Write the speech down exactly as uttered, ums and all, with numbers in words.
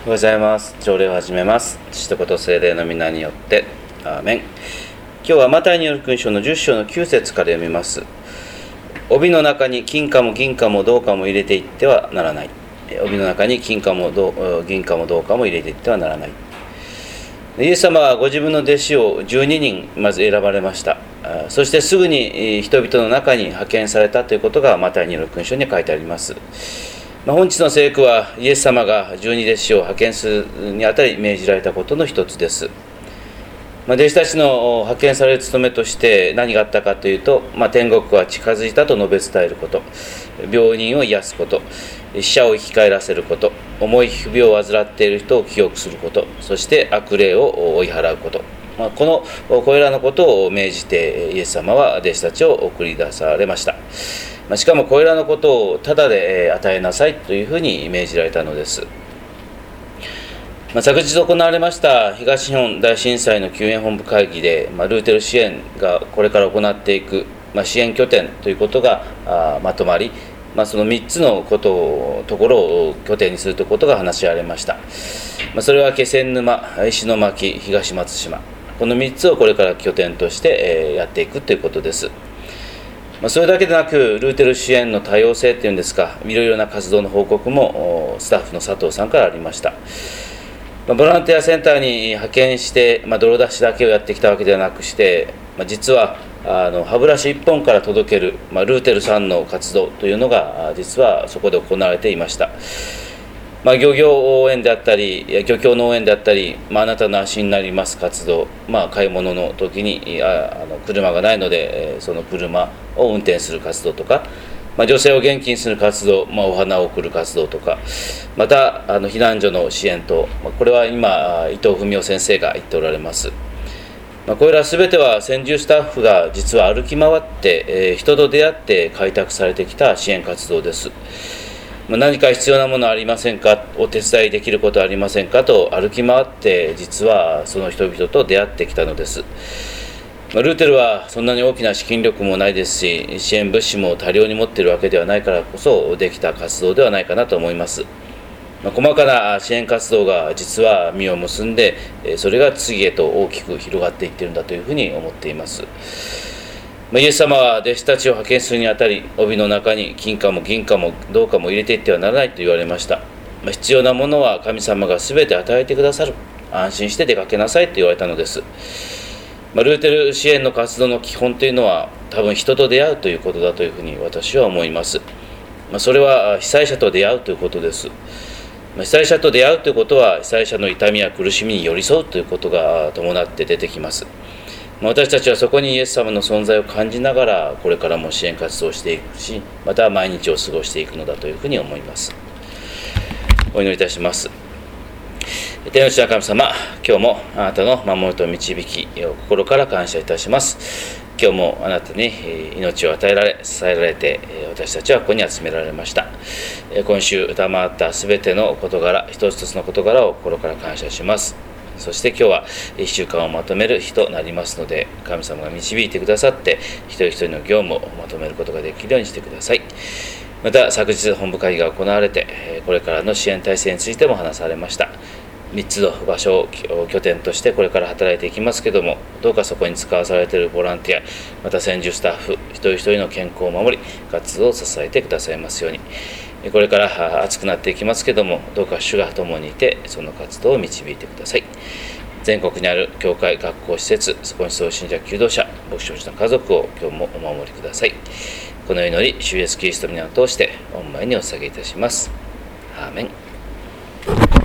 おはようございます。朝礼を始めます。父と子と聖霊の皆によって、アーメン。今日はマタイによる福音書のじゅっ章のきゅう節から読みます。帯の中に金貨も銀貨も銅貨も入れていってはならない。帯の中に金貨も銀貨も銅貨も入れていってはならない。イエス様はご自分の弟子をじゅうににんまず選ばれました。そしてすぐに人々の中に派遣されたということがマタイによる福音書に書いてあります。まあ、本日の聖句はイエス様が十二弟子を派遣するにあたり命じられたことの一つです。まあ、弟子たちの派遣される務めとして何があったかというと、まあ、天国は近づいたと述べ伝えること、病人を癒すこと、死者を生き返らせること、重い不病を患っている人を清くすること、そして悪霊を追い払うこと、まあ、このこれらのことを命じてイエス様は弟子たちを送り出されました。しかもこれらのことをただで与えなさいというふうに命じられたのです。まあ、昨日行われました東日本大震災の救援本部会議で、まあ、ルーテル支援がこれから行っていく、まあ、支援拠点ということがあまとまり、まあ、そのみっつのことをところを拠点にするということが話し合われました。まあ、それは気仙沼、石巻、東松島、このみっつをこれから拠点としてやっていくということです。それだけでなく、ルーテル支援の多様性というんですか、いろいろな活動の報告もスタッフの佐藤さんからありました。ボランティアセンターに派遣して、まあ、泥出しだけをやってきたわけではなくして、まあ、実はあの歯ブラシいっぽんから届ける、まあ、ルーテルさんの活動というのが実はそこで行われていました。まあ、漁業応援であったり、漁協の応援であったり、まあ、あなたの足になります活動、まあ、買い物の時にああの車がないのでその車を運転する活動とか、まあ、女性を元気にする活動、まあ、お花を贈る活動とか、またあの避難所の支援と、まあ、これは今伊藤文夫先生が言っておられます。まあ、これら全ては専従スタッフが実は歩き回って、えー、人と出会って開拓されてきた支援活動です。何か必要なものありませんか、お手伝いできることありませんかと歩き回って実はその人々と出会ってきたのです。ルーテルはそんなに大きな資金力もないですし、支援物資も多量に持っているわけではないからこそできた活動ではないかなと思います。細かな支援活動が実は実を結んで、それが次へと大きく広がっていっているんだというふうに思っています。イエス様は弟子たちを派遣するにあたり、帯の中に金貨も銀貨も銅貨も入れていってはならないと言われました。必要なものは神様が全て与えてくださる。安心して出かけなさいと言われたのです。ルーテル支援の活動の基本というのは多分人と出会うということだというふうに私は思います。それは被災者と出会うということです。被災者と出会うということは被災者の痛みや苦しみに寄り添うということが伴って出てきます。私たちはそこにイエス様の存在を感じながらこれからも支援活動をしていくし、また毎日を過ごしていくのだというふうに思います。お祈りいたします。天の父な神様、今日もあなたの守りと導きを心から感謝いたします。今日もあなたに命を与えられ支えられて私たちはここに集められました。今週賜ったすべての事柄、一つ一つの事柄を心から感謝します。そして今日はいっしゅうかんをまとめる日となりますので、神様が導いてくださって一人一人の業務をまとめることができるようにしてください。また昨日本部会議が行われて、これからの支援体制についても話されました。みっつの場所を拠点としてこれから働いていきますけども、どうかそこに使わされているボランティア、また専従スタッフ一人一人の健康を守り活動を支えてくださいますように。これから暑くなっていきますけども、どうか主が共にいてその活動を導いてください。全国にある教会、学校、施設、そこに住む信者、求道者、牧師の家族を今日もお守りください。この祈り、主イエスキリストの皆を通して御前にお捧げいたします。アーメン。